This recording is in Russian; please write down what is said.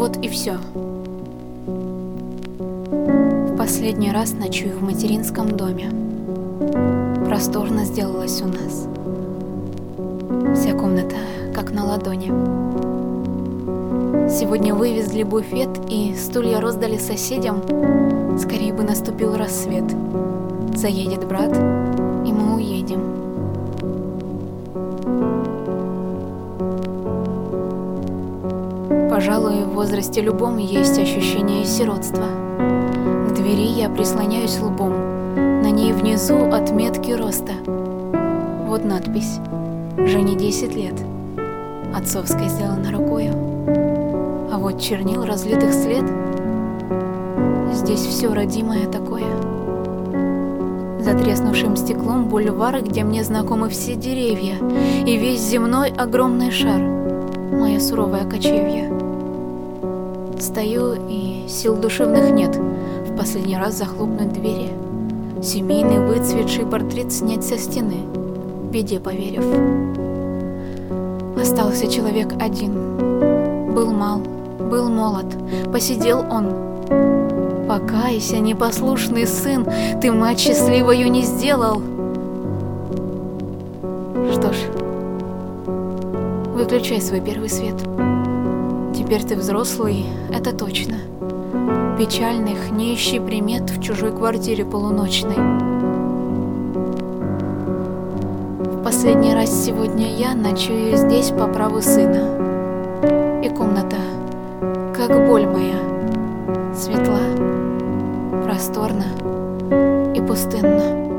Вот и все. В последний раз ночую в материнском доме. Просторно сделалось у нас. Вся комната как на ладони. Сегодня вывезли буфет и стулья роздали соседям. Скорее бы наступил рассвет. Заедет брат, и мы уедем. Пожалуй, в возрасте любом есть ощущение сиротства. К двери я прислоняюсь лбом. На ней внизу отметки роста. Вот надпись: Жене 10 лет. Отцовская сделана рукою. А вот чернил разлитых след. Здесь все родимое такое. За треснувшим стеклом бульвар, где мне знакомы все деревья, и весь земной огромный шар, мое суровое кочевье. Стою, и сил душевных нет в последний раз захлопнуть двери, семейный выцветший портрет снять со стены, беде поверив. Остался человек один. Был мал, был молод, посидел он. Покайся, непослушный сын, ты мать счастливою не сделал. Что ж, выключай свой первый свет. Теперь ты взрослый, это точно. Печальных, не ищи примет в чужой квартире полуночной. В последний раз сегодня я ночую здесь по праву сына. И комната, как боль моя, светла, просторно и пустынно.